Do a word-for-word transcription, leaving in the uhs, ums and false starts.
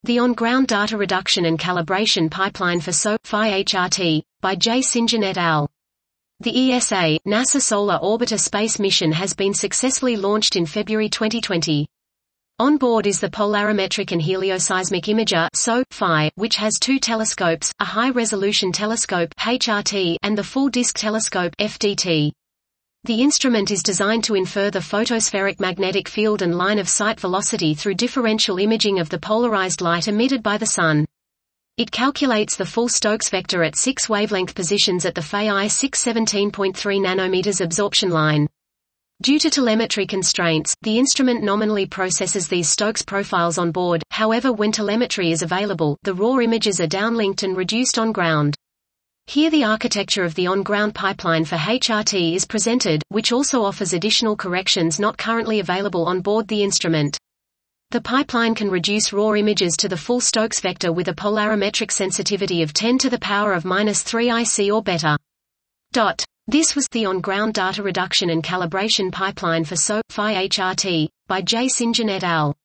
The On-Ground Data Reduction and Calibration Pipeline for S O F I H R T, by J. St. John et al. The E S A, NASA Solar Orbiter space mission has been successfully launched in February twenty twenty. On board is the Polarimetric and Helioseismic Imager S O F I, which has two telescopes, a high-resolution telescope H R T and the full-disk telescope F D T. The instrument is designed to infer the photospheric magnetic field and line-of-sight velocity through differential imaging of the polarized light emitted by the Sun. It calculates the full Stokes vector at six wavelength positions at the F A I six seventeen point three nanometers absorption line. Due to telemetry constraints, the instrument nominally processes these Stokes profiles on board, however when telemetry is available, the raw images are downlinked and reduced on ground. Here the architecture of the on-ground pipeline for H R T is presented, which also offers additional corrections not currently available on board the instrument. The pipeline can reduce raw images to the full Stokes vector with a polarimetric sensitivity of ten to the power of minus three I C or better. Dot. This was the On-Ground Data Reduction and Calibration Pipeline for S O F I H R T, by J. St. John et al.